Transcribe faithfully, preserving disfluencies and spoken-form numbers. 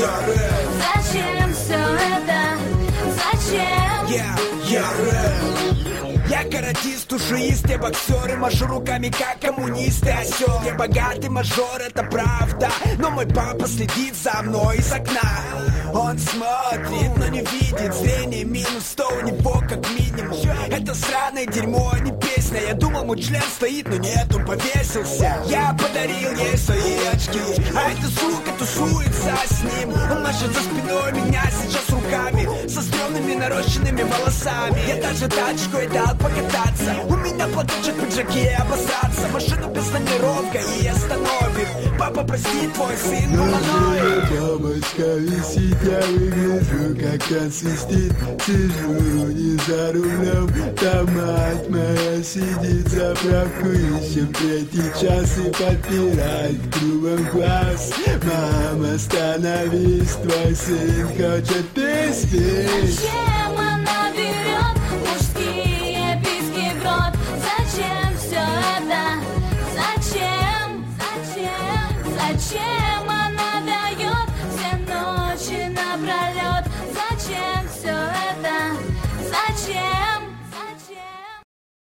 я рэп. Зачем все это? Зачем? Я, я рэп. Я каратист, ушиист, я боксер и машу руками, как коммунист и осел. Я богатый мажор, это правда, но мой папа следит за мной из окна. Он смотрит, но не видит, зрение минус сто у него как минимум. Это сраное дерьмо, а не песня. Я думал, мой член стоит, но нет, он повесился. Я подарил ей свои очки, а эта сука тусуется с ним. Он машет за спиной меня сейчас руками, со стрёмными нарощенными волосами. Я даже тачкой дал покататься, у меня платочек в пиджаке обоссаться. Машину без тонировка и остановит. Папа, прости, твой сын гуманоид. Бабочка висит, я выгляжу, как он свистит. Сижу не за рулем, там мать моя сидит. Заправку ищем третий час и подпирает кругом глаз. Мама, остановись, твой сын хочет пить. Зачем?